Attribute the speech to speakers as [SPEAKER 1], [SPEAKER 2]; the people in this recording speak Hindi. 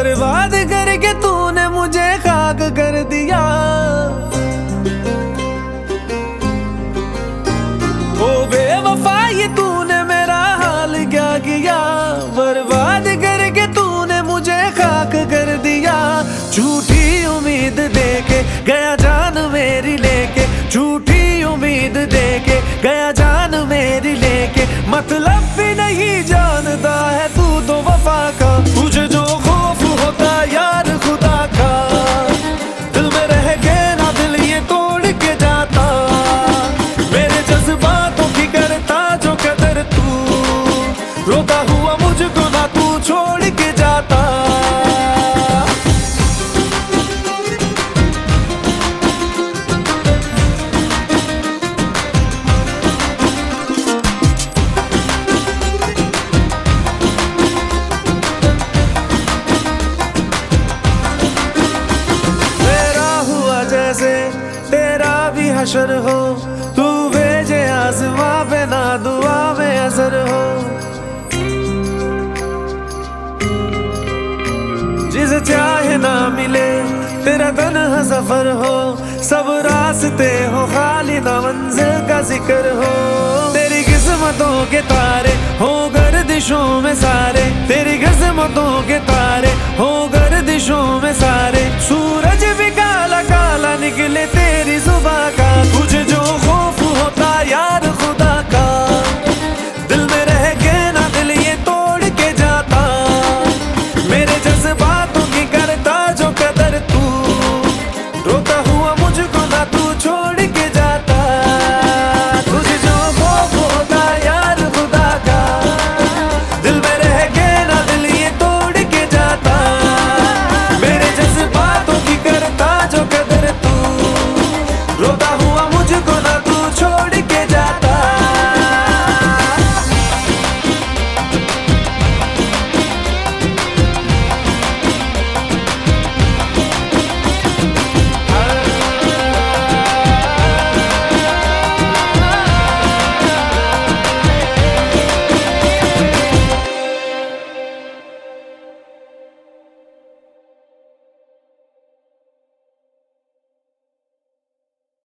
[SPEAKER 1] बर्बाद करके तूने मुझे खाक कर दिया। ओ बेवफा ये तूने मेरा हाल क्या किया, बर्बाद करके तूने मुझे खाक कर दिया। झूठी उम्मीद देके गया जान मेरी लेके, झूठी उम्मीद देके गया जान मेरी लेके। मतलब भी नहीं जानता है तू तो वफा का, तुझे जो खौफ होता यार खुदा का। दिल में रह के ना दिल ये तोड़ के जाता, मेरे जज्बातों की करता जो कदर तू। रोता हुआ मुझको ना तू छोड़ के जाता। जैसे तेरा भी हशर हो, तू भेजे आसमां पे ना दुआ में असर हो। जिसे चाहे ना मिले तेरा तन्हा सफर हो, सब रास्ते हो खाली ना मंजिल का जिक्र हो। तेरी किस्मतों के तारे हो गर्दिशों में सारे, तेरी किस्मतों के तारे हो गर्दिशों में सारे। सूरज भी काला काला निकले तेरी सुबह का, तुझे जो खौफ होता यार